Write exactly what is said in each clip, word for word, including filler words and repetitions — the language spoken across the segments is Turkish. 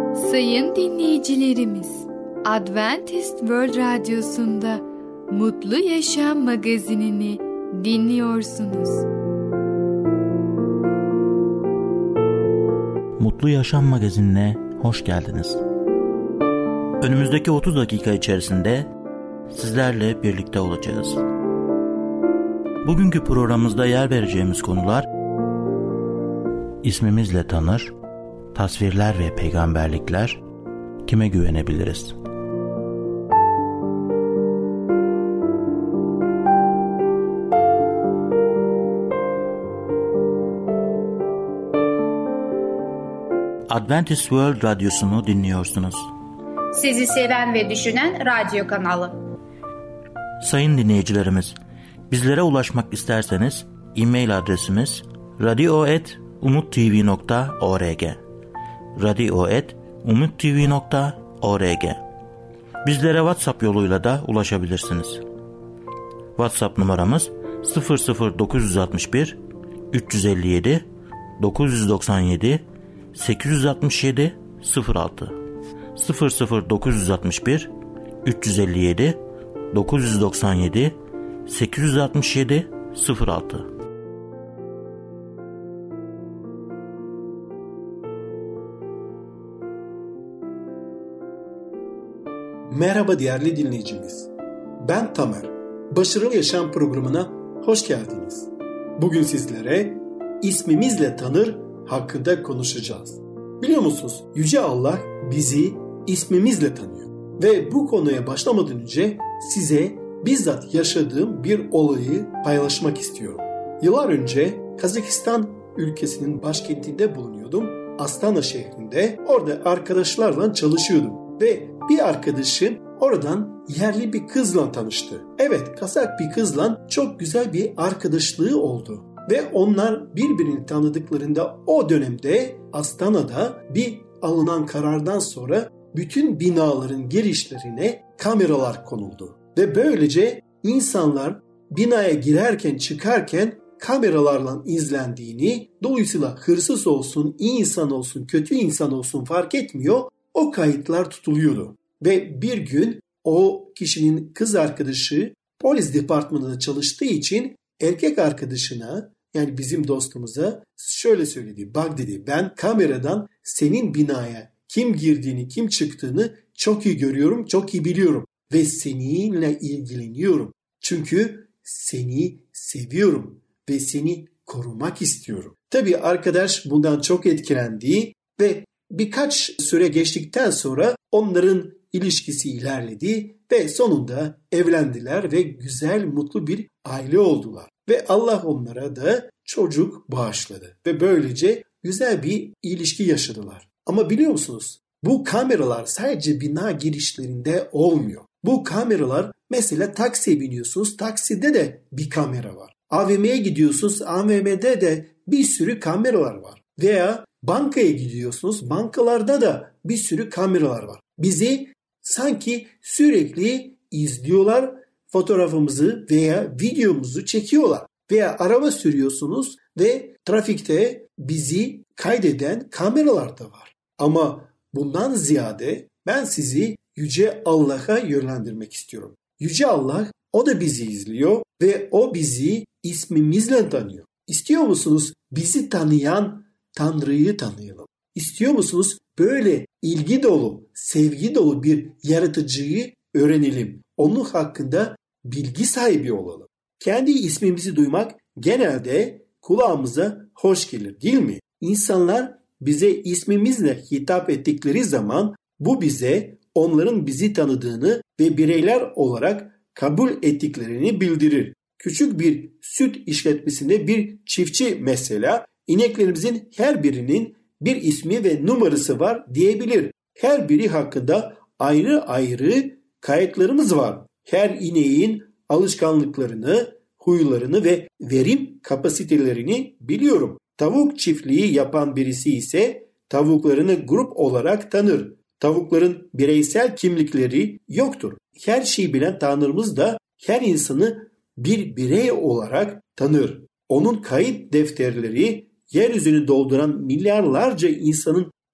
Sayın dinleyicilerimiz, Adventist World Radyosu'nda Mutlu Yaşam magazinini dinliyorsunuz. Mutlu Yaşam magazinine hoş geldiniz. Önümüzdeki otuz dakika içerisinde sizlerle birlikte olacağız. Bugünkü programımızda yer vereceğimiz konular: İsmimizle tanır, tasvirler ve peygamberlikler, kime güvenebiliriz? Adventist World Radyosu'nu dinliyorsunuz. Sizi seven ve düşünen radyo kanalı. Sayın dinleyicilerimiz, bizlere ulaşmak isterseniz e-mail adresimiz radio et umuttv nokta org radio et umuttv nokta org. Bizlere WhatsApp yoluyla da ulaşabilirsiniz. WhatsApp numaramız sıfır sıfır dokuz altı bir üç yüz elli yedi dokuz yüz doksan yedi sekiz yüz altmış yedi sıfır altı sıfır sıfır dokuz altı bir üç yüz elli yedi dokuz yüz doksan yedi sekiz yüz altmış yedi sıfır altı. Merhaba değerli dinleyicimiz. Ben Tamer. Başarılı Yaşam programına hoş geldiniz. Bugün sizlere ismimizle tanır hakkında konuşacağız. Biliyor musunuz? Yüce Allah bizi ismimizle tanıyor. Ve bu konuya başlamadan önce size bizzat yaşadığım bir olayı paylaşmak istiyorum. Yıllar önce Kazakistan ülkesinin başkentinde bulunuyordum. Astana şehrinde. Orada arkadaşlarla çalışıyordum. Ve bir arkadaşım oradan yerli bir kızla tanıştı. Evet, Kazak bir kızla çok güzel bir arkadaşlığı oldu. Ve onlar birbirini tanıdıklarında o dönemde Astana'da bir alınan karardan sonra bütün binaların girişlerine kameralar konuldu. Ve böylece insanlar binaya girerken çıkarken kameralarla izlendiğini, dolayısıyla hırsız olsun, iyi insan olsun, kötü insan olsun fark etmiyor, o kayıtlar tutuluyordu. Ve bir gün o kişinin kız arkadaşı polis departmanında çalıştığı için erkek arkadaşına, yani bizim dostumuza şöyle söyledi. Bak dedi, ben kameradan senin binaya kim girdiğini, kim çıktığını çok iyi görüyorum, çok iyi biliyorum. Ve seninle ilgileniyorum. Çünkü seni seviyorum ve seni korumak istiyorum. Tabii arkadaş bundan çok etkilendi ve birkaç süre geçtikten sonra onların ilişkisi ilerledi ve sonunda evlendiler ve güzel, mutlu bir aile oldular. Ve Allah onlara da çocuk bağışladı ve böylece güzel bir ilişki yaşadılar. Ama biliyor musunuz? Bu kameralar sadece bina girişlerinde olmuyor. Bu kameralar mesela taksiye biniyorsunuz, takside de bir kamera var. A V M'ye gidiyorsunuz, A V M'de de bir sürü kameralar var. Veya bankaya gidiyorsunuz, bankalarda da bir sürü kameralar var. Bizi sanki sürekli izliyorlar, fotoğrafımızı veya videomuzu çekiyorlar. Veya araba sürüyorsunuz ve trafikte bizi kaydeden kameralar da var. Ama bundan ziyade ben sizi Yüce Allah'a yönlendirmek istiyorum. Yüce Allah, o da bizi izliyor ve o bizi ismimizle tanıyor. İstiyor musunuz bizi tanıyan Tanrı'yı tanıyalım? İstiyor musunuz böyle ilgi dolu, sevgi dolu bir yaratıcıyı öğrenelim? Onun hakkında bilgi sahibi olalım. Kendi ismimizi duymak genelde kulağımıza hoş gelir, değil mi? İnsanlar bize ismimizle hitap ettikleri zaman bu bize onların bizi tanıdığını ve bireyler olarak kabul ettiklerini bildirir. Küçük bir süt işletmesinde bir çiftçi mesela ineklerimizin her birinin bir ismi ve numarası var diyebilir. Her biri hakkında ayrı ayrı kayıtlarımız var. Her ineğin alışkanlıklarını, huylarını ve verim kapasitelerini biliyorum. Tavuk çiftliği yapan birisi ise tavuklarını grup olarak tanır. Tavukların bireysel kimlikleri yoktur. Her şeyi bilen Tanrımız da her insanı bir birey olarak tanır. Onun kayıt defterleri yeryüzünü dolduran milyarlarca insanın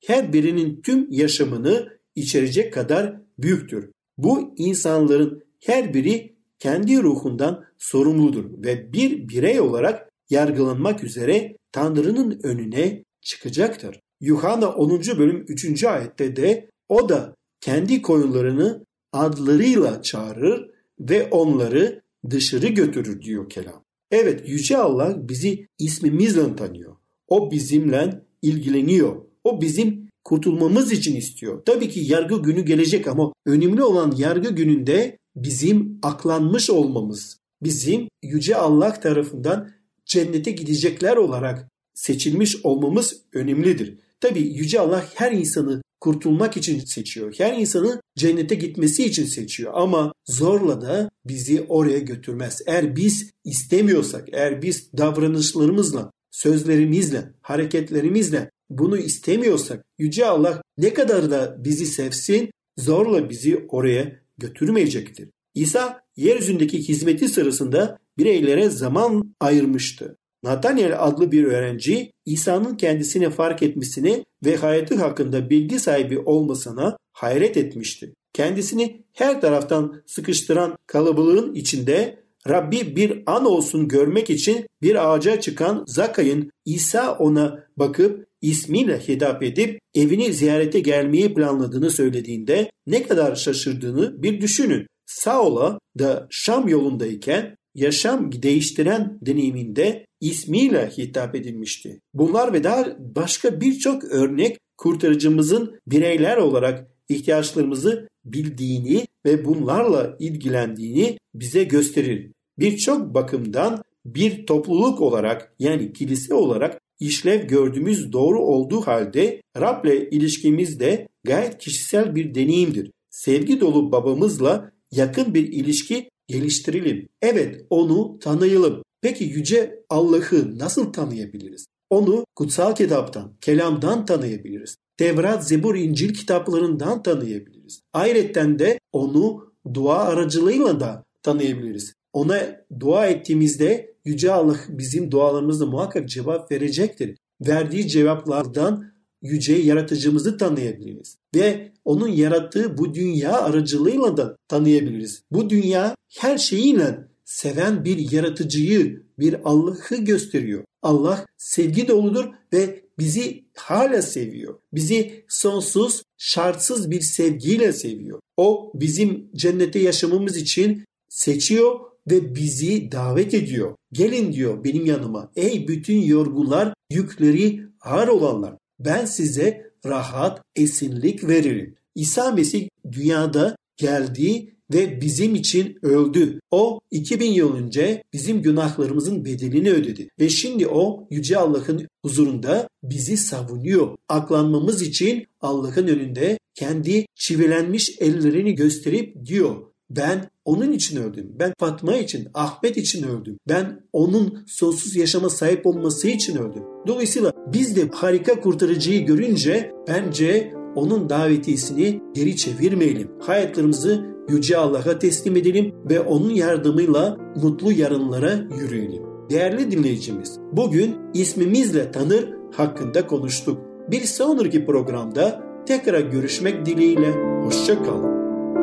her birinin tüm yaşamını içerecek kadar büyüktür. Bu insanların her biri kendi ruhundan sorumludur ve bir birey olarak yargılanmak üzere Tanrı'nın önüne çıkacaktır. Yuhanna onuncu bölüm üçüncü ayette de o da kendi koyunlarını adlarıyla çağırır ve onları dışarı götürür diyor kelam. Evet, Yüce Allah bizi ismimizle tanıyor. O bizimle ilgileniyor. O bizim kurtulmamız için istiyor. Tabii ki yargı günü gelecek ama önemli olan yargı gününde bizim aklanmış olmamız, bizim Yüce Allah tarafından cennete gidecekler olarak seçilmiş olmamız önemlidir. Tabii Yüce Allah her insanı kurtulmak için seçiyor. Her insanı cennete gitmesi için seçiyor. Ama zorla da bizi oraya götürmez. Eğer biz istemiyorsak, eğer biz davranışlarımızla, sözlerimizle, hareketlerimizle bunu istemiyorsak, Yüce Allah ne kadar da bizi sevsin, zorla bizi oraya götürmeyecektir. İsa yeryüzündeki hizmeti sırasında bireylere zaman ayırmıştı. Nathanael adlı bir öğrenci İsa'nın kendisini fark etmesine ve hayatı hakkında bilgi sahibi olmasına hayret etmişti. Kendisini her taraftan sıkıştıran kalabalığın içinde Rabbi bir an olsun görmek için bir ağaca çıkan Zakay'ın İsa ona bakıp ismiyle hitap edip evini ziyarete gelmeyi planladığını söylediğinde ne kadar şaşırdığını bir düşünün. Saul'a da Şam yolundayken yaşam değiştiren deneyiminde ismiyle hitap edilmişti. Bunlar ve daha başka birçok örnek kurtarıcımızın bireyler olarak ihtiyaçlarımızı bildiğini ve bunlarla ilgilendiğini bize gösterir. Birçok bakımdan bir topluluk olarak yani kilise olarak işlev gördüğümüz doğru olduğu halde Rab'le ilişkimiz de gayet kişisel bir deneyimdir. Sevgi dolu babamızla yakın bir ilişki geliştirelim. Evet, onu tanıyalım. Peki Yüce Allah'ı nasıl tanıyabiliriz? Onu kutsal kitaptan, kelamdan tanıyabiliriz. Tevrat, Zebur, İncil kitaplarından tanıyabiliriz. Ayrıca de onu dua aracılığıyla da tanıyabiliriz. Ona dua ettiğimizde Yüce Allah bizim dualarımızda muhakkak cevap verecektir. Verdiği cevaplardan yüce yaratıcımızı tanıyabiliriz. Ve onun yarattığı bu dünya aracılığıyla da tanıyabiliriz. Bu dünya her şeyiyle seven bir yaratıcıyı, bir Allah'ı gösteriyor. Allah sevgi doludur ve bizi hala seviyor. Bizi sonsuz, şartsız bir sevgiyle seviyor. O bizim cennette yaşamamız için seçiyor ve bizi davet ediyor. Gelin diyor benim yanıma. Ey bütün yorgunlar, yükleri ağır olanlar. Ben size rahat, esinlik veririm. İsa Mesih dünyada geldi ve bizim için öldü. O iki bin yıl önce bizim günahlarımızın bedelini ödedi. Ve şimdi o Yüce Allah'ın huzurunda bizi savunuyor. Aklanmamız için Allah'ın önünde kendi çivilenmiş ellerini gösterip diyor. Ben onun için öldüm. Ben Fatma için, Ahmet için öldüm. Ben onun sonsuz yaşama sahip olması için öldüm. Dolayısıyla biz de harika kurtarıcıyı görünce bence onun davetiyesini geri çevirmeyelim. Hayatlarımızı Yüce Allah'a teslim edelim ve onun yardımıyla mutlu yarınlara yürüyelim. Değerli dinleyicimiz, bugün ismimizle tanır hakkında konuştuk. Bir sonraki programda tekrar görüşmek dileğiyle. Hoşça kalın.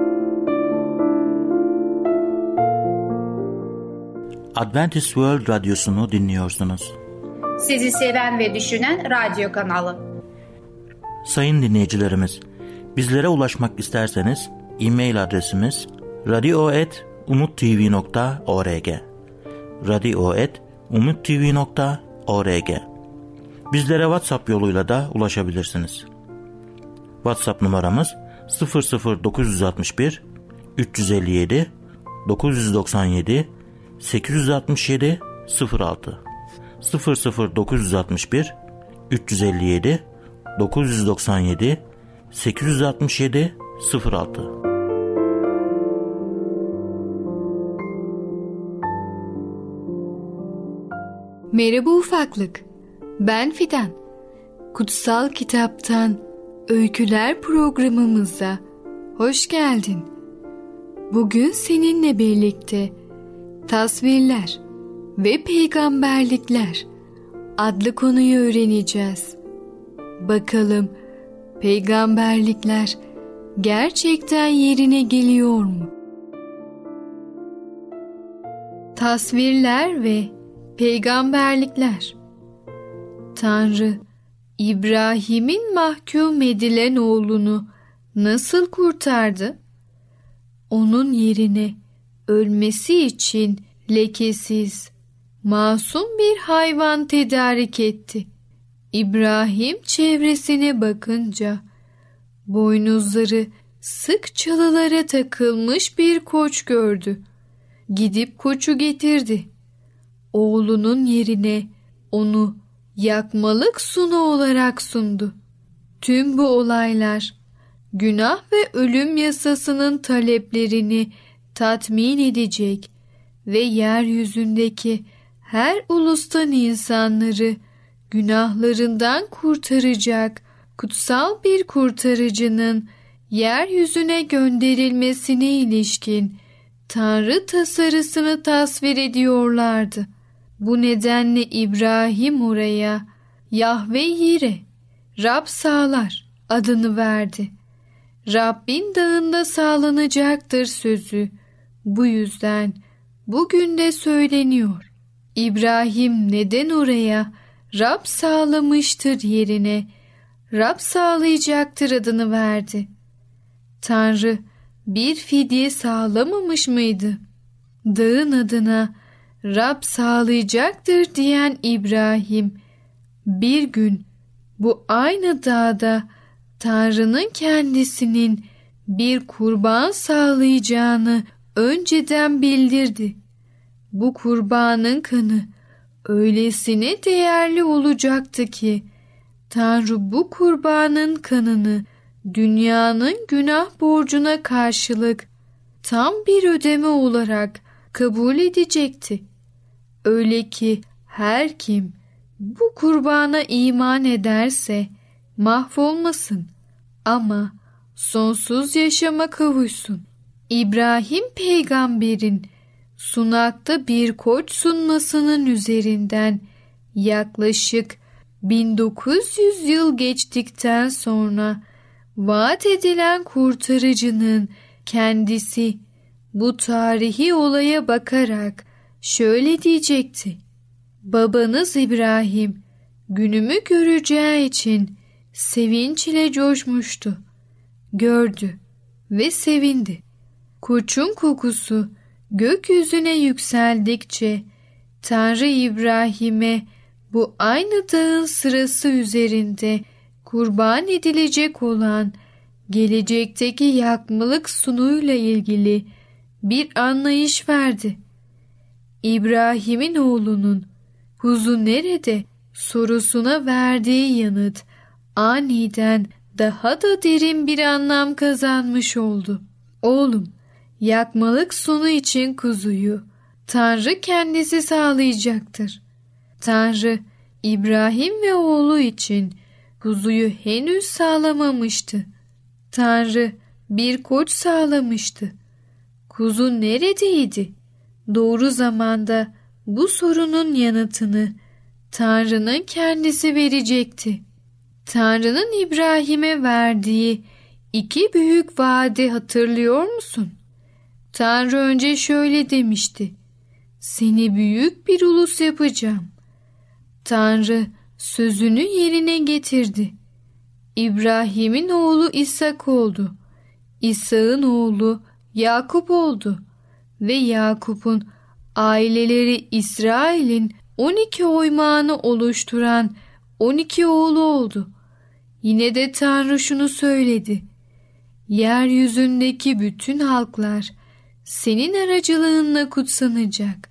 Adventist World Radyosu'nu dinliyorsunuz. Sizi seven ve düşünen radyo kanalı. Sayın dinleyicilerimiz, bizlere ulaşmak isterseniz e-mail adresimiz radio at umuttv nokta org radio at umuttv nokta org. Bizlere WhatsApp yoluyla da ulaşabilirsiniz. WhatsApp numaramız sıfır sıfır dokuz altı bir üç yüz elli yedi dokuz yüz doksan yedi sekiz yüz altmış yedi sıfır altı sıfır sıfır dokuz altı bir üç yüz elli yedi dokuz yüz doksan yedi sekiz yüz altmış yedi sıfır altı. Merhaba ufaklık. Ben Fidan. Kutsal Kitaptan Öyküler programımıza hoş geldin. Bugün seninle birlikte Tasvirler ve Peygamberlikler adlı konuyu öğreneceğiz. Bakalım peygamberlikler gerçekten yerine geliyor mu? Tasvirler ve peygamberlikler. Tanrı, İbrahim'in mahkum edilen oğlunu nasıl kurtardı? Onun yerine ölmesi için lekesiz, masum bir hayvan tedarik etti. İbrahim çevresine bakınca boynuzları sık çalılara takılmış bir koç gördü. Gidip koçu getirdi. Oğlunun yerine onu yakmalık sunu olarak sundu. Tüm bu olaylar günah ve ölüm yasasının taleplerini tatmin edecek ve yeryüzündeki her ulustan insanları günahlarından kurtaracak kutsal bir kurtarıcının yeryüzüne gönderilmesine ilişkin Tanrı tasarısını tasvir ediyorlardı. Bu nedenle İbrahim oraya Yahve Yire, Rab sağlar adını verdi. Rabbin dağında sağlanacaktır sözü. Bu yüzden bugün de söyleniyor. İbrahim neden oraya Rab sağlamıştır yerine Rab sağlayacaktır adını verdi? Tanrı bir fidye sağlamamış mıydı? Dağın adına Rab sağlayacaktır diyen İbrahim bir gün bu aynı dağda Tanrı'nın kendisinin bir kurban sağlayacağını önceden bildirdi. Bu kurbanın kanı öylesine değerli olacaktı ki Tanrı bu kurbanın kanını dünyanın günah borcuna karşılık tam bir ödeme olarak kabul edecekti. Öyle ki her kim bu kurbana iman ederse mahvolmasın ama sonsuz yaşama kavuşsun. İbrahim peygamberin sunakta bir koç sunmasının üzerinden yaklaşık bin dokuz yüz yıl geçtikten sonra vaat edilen kurtarıcının kendisi bu tarihi olaya bakarak şöyle diyecekti: babanız İbrahim günümü göreceği için sevinç ile coşmuştu. Gördü ve sevindi. Koçun kokusu gökyüzüne yükseldikçe Tanrı İbrahim'e bu aynı dağın sırası üzerinde kurban edilecek olan gelecekteki yakmalık sunuyla ilgili bir anlayış verdi. İbrahim'in oğlunun kuzu nerede sorusuna verdiği yanıt aniden daha da derin bir anlam kazanmış oldu. Oğlum, yakmalık sunu için kuzuyu Tanrı kendisi sağlayacaktır. Tanrı İbrahim ve oğlu için kuzuyu henüz sağlamamıştı. Tanrı bir koç sağlamıştı. Kuzu neredeydi? Doğru zamanda bu sorunun yanıtını Tanrı'nın kendisi verecekti. Tanrı'nın İbrahim'e verdiği iki büyük vaadi hatırlıyor musun? Tanrı önce şöyle demişti: seni büyük bir ulus yapacağım. Tanrı sözünü yerine getirdi. İbrahim'in oğlu İshak oldu. İshak'ın oğlu Yakup oldu. Ve Yakup'un aileleri İsrail'in on iki oymağını oluşturan on iki oğlu oldu. Yine de Tanrı şunu söyledi: yeryüzündeki bütün halklar senin aracılığınla kutsanacak.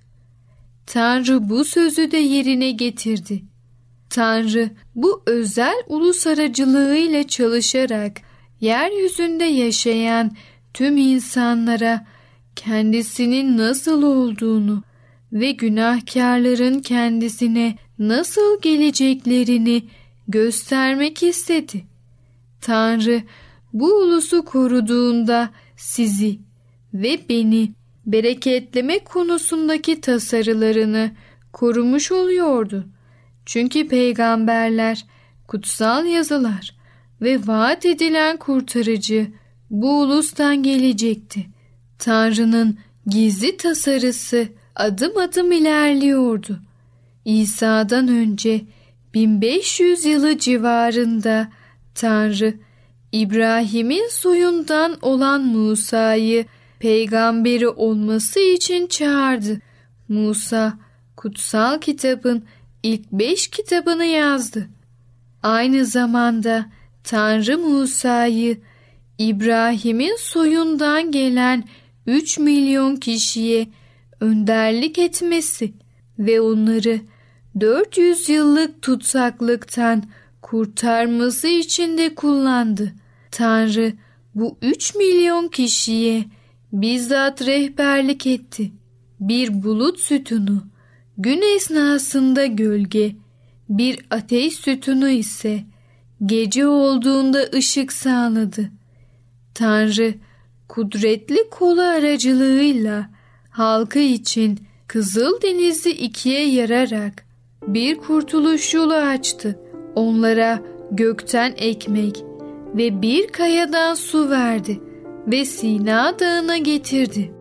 Tanrı bu sözü de yerine getirdi. Tanrı bu özel ulus aracılığıyla çalışarak yeryüzünde yaşayan tüm insanlara kendisinin nasıl olduğunu ve günahkarların kendisine nasıl geleceklerini göstermek istedi. Tanrı bu ulusu koruduğunda sizi ve beni bereketleme konusundaki tasarılarını korumuş oluyordu. Çünkü peygamberler, kutsal yazılar ve vaat edilen kurtarıcı bu ulustan gelecekti. Tanrı'nın gizli tasarısı adım adım ilerliyordu. İsa'dan önce bin beş yüz yılı civarında Tanrı, İbrahim'in soyundan olan Musa'yı peygamberi olması için çağırdı. Musa, kutsal kitabın ilk beş kitabını yazdı. Aynı zamanda Tanrı Musa'yı İbrahim'in soyundan gelen üç milyon kişiye önderlik etmesi ve onları dört yüz yıllık tutsaklıktan kurtarması için de kullandı. Tanrı bu üç milyon kişiye bizzat rehberlik etti. Bir bulut sütunu, gün esnasında gölge, bir ateş sütunu ise gece olduğunda ışık sağladı. Tanrı kudretli kolu aracılığıyla halkı için Kızıldeniz'i ikiye yararak bir kurtuluş yolu açtı. Onlara gökten ekmek ve bir kayadan su verdi ve Sina Dağı'na getirdi.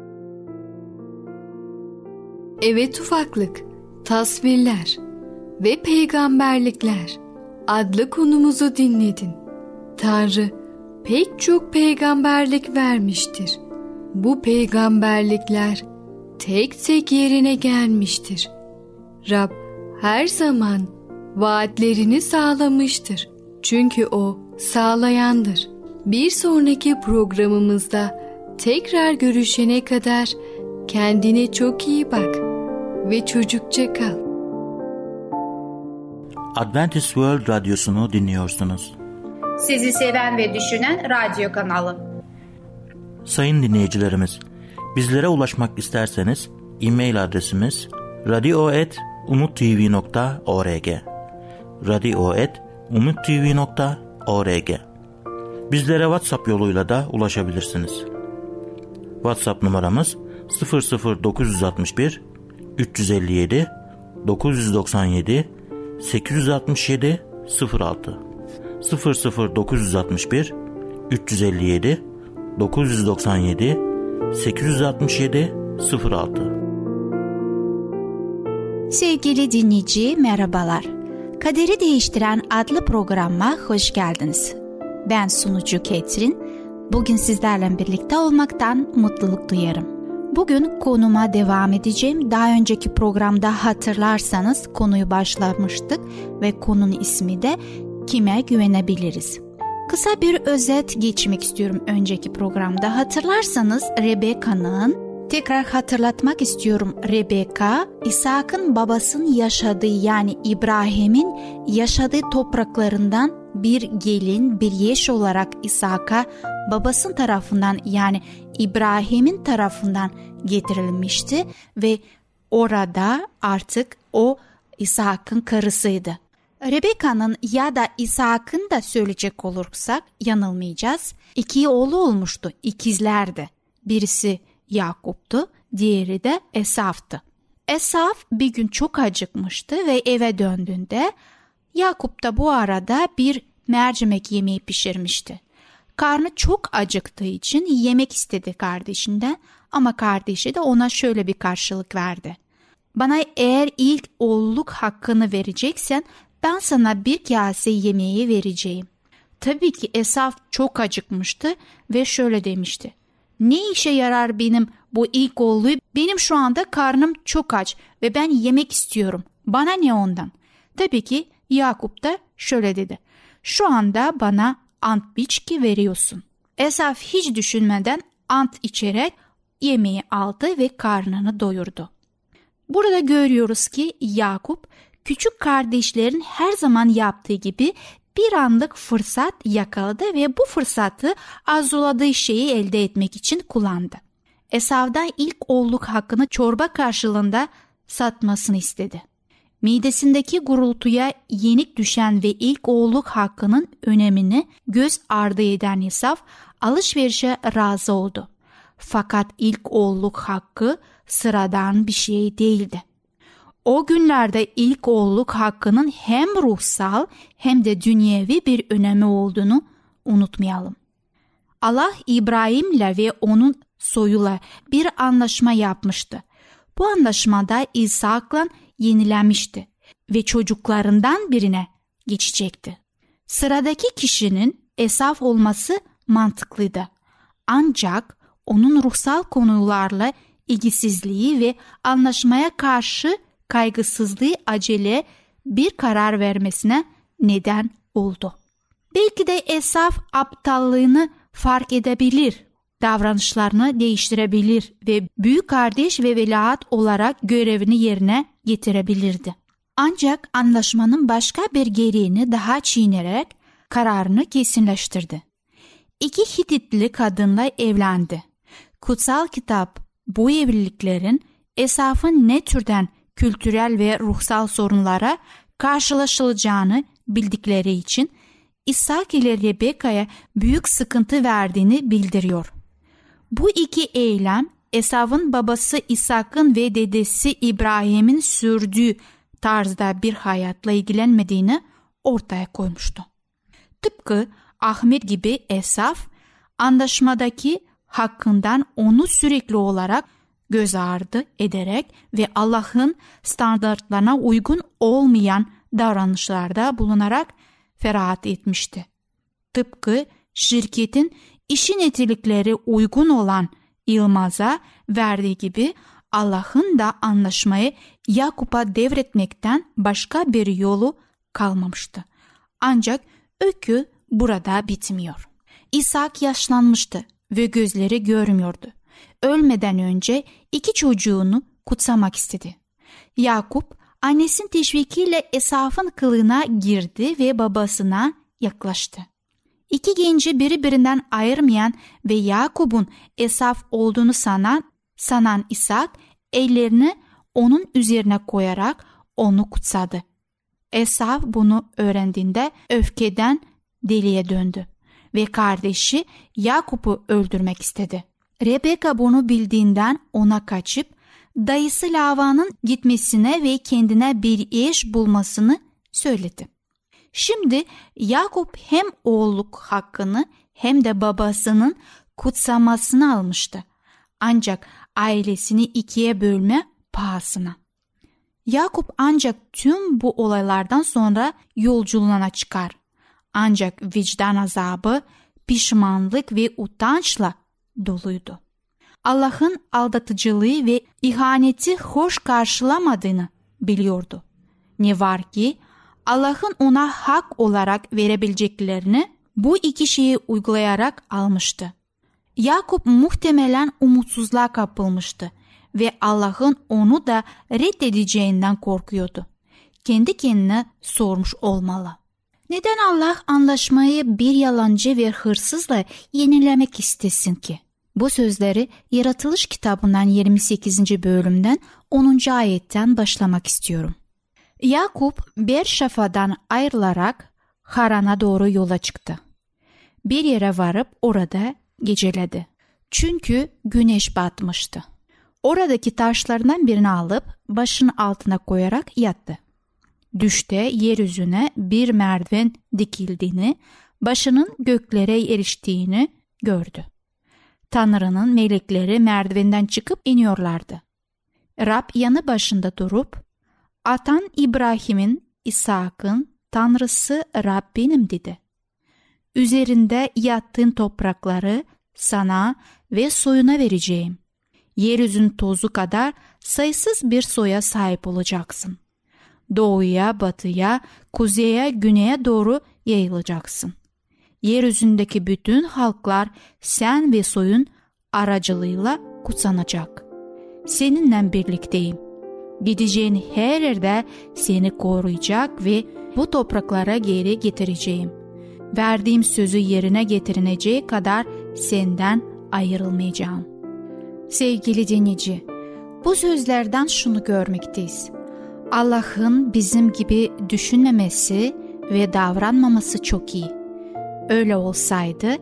Evet ufaklık, tasvirler ve peygamberlikler adlı konumuzu dinledin. Tanrı pek çok peygamberlik vermiştir. Bu peygamberlikler tek tek yerine gelmiştir. Rab her zaman vaatlerini sağlamıştır. Çünkü O sağlayandır. Bir sonraki programımızda tekrar görüşene kadar kendine çok iyi bak ve çocukça kal. Adventist World Radyosu'nu dinliyorsunuz. Sizi seven ve düşünen radyo kanalı. Sayın dinleyicilerimiz, bizlere ulaşmak isterseniz e-mail adresimiz radio et umuttv nokta org radio et umuttv nokta org. Bizlere WhatsApp yoluyla da ulaşabilirsiniz. WhatsApp numaramız sıfır sıfır dokuz altı bir üç elli yedi dokuz doksan yedi sekiz altı yedi sıfır altı sıfır sıfır dokuz altı bir üç elli yedi dokuz doksan yedi sekiz altı yedi sıfır altı. Sevgili dinleyici, merhabalar. Kaderi Değiştiren adlı programa hoş geldiniz. Ben sunucu Ketrin. Bugün sizlerle birlikte olmaktan mutluluk duyarım. Bugün konuma devam edeceğim. Daha önceki programda hatırlarsanız konuyu başlamıştık ve konunun ismi de kime güvenebiliriz? Kısa bir özet geçmek istiyorum önceki programda. Hatırlarsanız Rebekka'nın, tekrar hatırlatmak istiyorum, Rebekka, İshak'ın babasının yaşadığı yani İbrahim'in yaşadığı topraklarından bir gelin, bir eş olarak İshak'a babasının tarafından yani İbrahim'in tarafından getirilmişti ve orada artık o İshak'ın karısıydı. Rebekka'nın ya da İshak'ın da söyleyecek olursak yanılmayacağız. İki oğlu olmuştu, ikizlerdi. Birisi Yakup'tu, diğeri de Esav'tı. Esav bir gün çok acıkmıştı ve eve döndüğünde Yakup da bu arada bir mercimek yemeği pişirmişti. Karnı çok acıktığı için yemek istedi kardeşinden ama kardeşi de ona şöyle bir karşılık verdi. Bana eğer ilk oğulluk hakkını vereceksen ben sana bir kase yemeği vereceğim. Tabii ki Esav çok acıkmıştı ve şöyle demişti. Ne işe yarar benim bu ilk oğlu? Benim şu anda karnım çok aç ve ben yemek istiyorum. Bana ne ondan? Tabii ki Yakup da şöyle dedi. Şu anda bana ant biç ki veriyorsun. Esav hiç düşünmeden ant içerek yemeği aldı ve karnını doyurdu. Burada görüyoruz ki Yakup küçük kardeşlerin her zaman yaptığı gibi bir anlık fırsat yakaladı ve bu fırsatı arzuladığı şeyi elde etmek için kullandı. Esav'dan ilk oğulluk hakkını çorba karşılığında satmasını istedi. Midesindeki gurultuya yenik düşen ve ilk oğulluk hakkının önemini göz ardı eden Esav alışverişe razı oldu. Fakat ilk oğulluk hakkı sıradan bir şey değildi. O günlerde ilk oğulluk hakkının hem ruhsal hem de dünyevi bir önemi olduğunu unutmayalım. Allah İbrahim'le ve onun soyuyla bir anlaşma yapmıştı. Bu anlaşmada İshak'la yenilenmişti ve çocuklarından birine geçecekti. Sıradaki kişinin Esaf olması mantıklıydı. Ancak onun ruhsal konularla ilgisizliği ve anlaşmaya karşı kaygısızlığı acele bir karar vermesine neden oldu. Belki de Esaf aptallığını fark edebilir, davranışlarını değiştirebilir ve büyük kardeş ve veliaht olarak görevini yerine getirebilirdi. Ancak anlaşmanın başka bir gereğini daha çiğnerek kararını kesinleştirdi. İki Hititli kadınla evlendi. Kutsal kitap bu evliliklerin Esaf'ın ne türden kültürel ve ruhsal sorunlara karşılaşılacağını bildikleri için İshak ile Rebeka'ya büyük sıkıntı verdiğini bildiriyor. Bu iki eylem Esav'ın babası İshak'ın ve dedesi İbrahim'in sürdüğü tarzda bir hayatla ilgilenmediğini ortaya koymuştu. Tıpkı Ahmet gibi Esaf, anlaşmadaki hakkından onu sürekli olarak göz ardı ederek ve Allah'ın standartlarına uygun olmayan davranışlarda bulunarak ferahat etmişti. Tıpkı şirketin işin nitelikleri uygun olan Yılmaz'a verdiği gibi Allah'ın da anlaşmayı Yakup'a devretmekten başka bir yolu kalmamıştı. Ancak öykü burada bitmiyor. İshak yaşlanmıştı ve gözleri görmüyordu. Ölmeden önce iki çocuğunu kutsamak istedi. Yakup annesinin teşvikiyle Esaf'ın kılığına girdi ve babasına yaklaştı. İki genci birbirinden ayırmayan ve Yakup'un Esaf olduğunu sanan, sanan İshak ellerini onun üzerine koyarak onu kutsadı. Esaf bunu öğrendiğinde öfkeden deliye döndü ve kardeşi Yakup'u öldürmek istedi. Rebeka bunu bildiğinden ona kaçıp dayısı Lavan'ın gitmesine ve kendine bir eş bulmasını söyledi. Şimdi Yakup hem oğulluk hakkını hem de babasının kutsamasını almıştı. Ancak ailesini ikiye bölme pahasına. Yakup ancak tüm bu olaylardan sonra yolculuğuna çıkar. Ancak vicdan azabı, pişmanlık ve utançla doluydu. Allah'ın aldatıcılığı ve ihaneti hoş karşılamadığını biliyordu. Ne var ki Allah'ın ona hak olarak verebileceklerini bu iki şeyi uygulayarak almıştı. Yakup muhtemelen umutsuzluğa kapılmıştı ve Allah'ın onu da reddedeceğinden korkuyordu. Kendi kendine sormuş olmalı. Neden Allah anlaşmayı bir yalancı ve hırsızla yenilemek istesin ki? Bu sözleri Yaratılış kitabından yirmi sekizinci bölümden onuncu ayetten başlamak istiyorum. Yakup Berşafa'dan ayrılarak Haran'a doğru yola çıktı. Bir yere varıp orada geceledi. Çünkü güneş batmıştı. Oradaki taşlardan birini alıp başının altına koyarak yattı. Düşte yeryüzüne bir merdiven dikildiğini, başının göklere eriştiğini gördü. Tanrı'nın melekleri merdivenden çıkıp iniyorlardı. Rab yanı başında durup, "Atan İbrahim'in, İshak'ın Tanrısı Rab benim" dedi. "Üzerinde yattığın toprakları sana ve soyuna vereceğim. Yeryüzünün tozu kadar sayısız bir soya sahip olacaksın. Doğuya, batıya, kuzeye, güneye doğru yayılacaksın. Yeryüzündeki bütün halklar sen ve soyun aracılığıyla kutsanacak. Seninle birlikteyim. Gideceğin her yerde seni koruyacak ve bu topraklara geri getireceğim. Verdiğim sözü yerine getirineceği kadar senden ayrılmayacağım." Sevgili dinleyici, bu sözlerden şunu görmekteyiz. Allah'ın bizim gibi düşünmemesi ve davranmaması çok iyi. Öyle olsaydı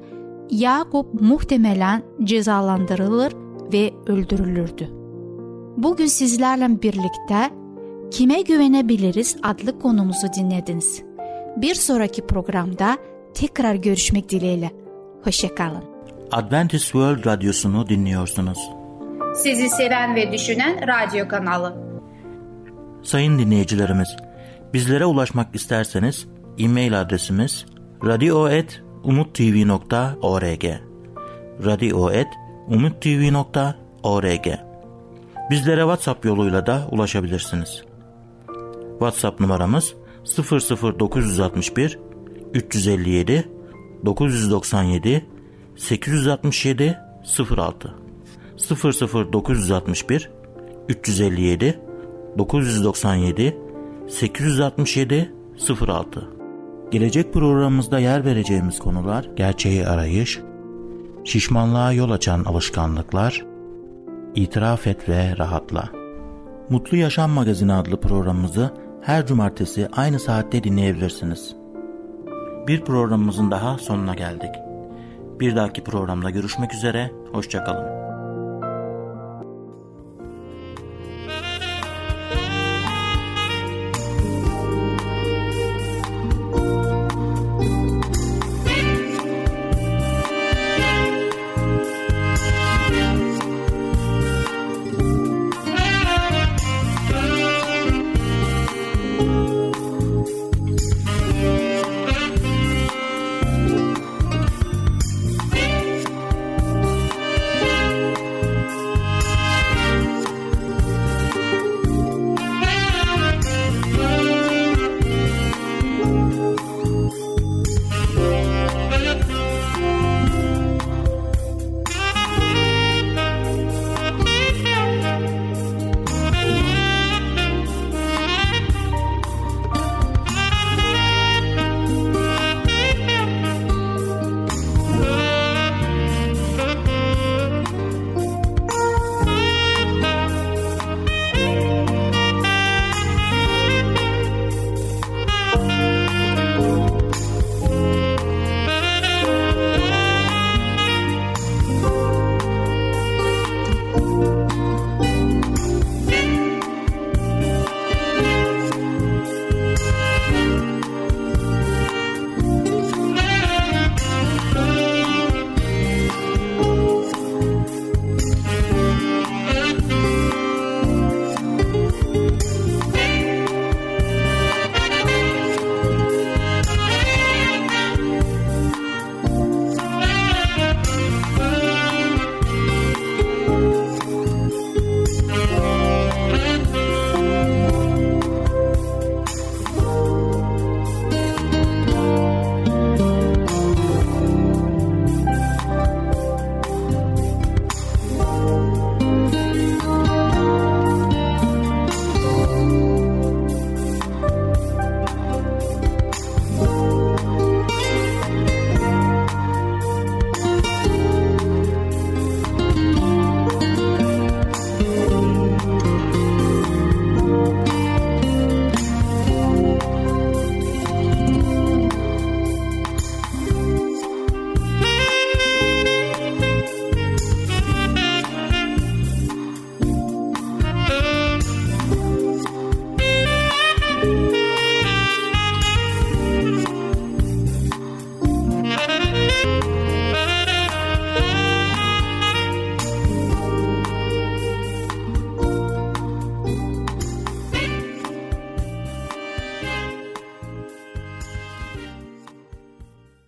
Yakup muhtemelen cezalandırılır ve öldürülürdü. Bugün sizlerle birlikte Kime güvenebiliriz adlı konumuzu dinlediniz. Bir sonraki programda tekrar görüşmek dileğiyle. Hoşça kalın. Adventist World Radyosu'nu dinliyorsunuz. Sizi seven ve düşünen radyo kanalı. Sayın dinleyicilerimiz, bizlere ulaşmak isterseniz e-mail adresimiz radio et umuttv nokta org radio et umuttv nokta org. Bizlere WhatsApp yoluyla da ulaşabilirsiniz. WhatsApp numaramız sıfır sıfır dokuz altı bir üç elli yedi dokuz doksan yedi sekiz altı yedi sıfır altı sıfır sıfır dokuz altı bir üç elli yedi dokuz doksan yedi sekiz altı yedi sıfır altı. Gelecek programımızda yer vereceğimiz konular: gerçeği arayış, şişmanlığa yol açan alışkanlıklar, itiraf et ve rahatla. Mutlu Yaşam Magazini adlı programımızı her cumartesi aynı saatte dinleyebilirsiniz. Bir programımızın daha sonuna geldik. Bir dahaki programda görüşmek üzere, hoşça kalın.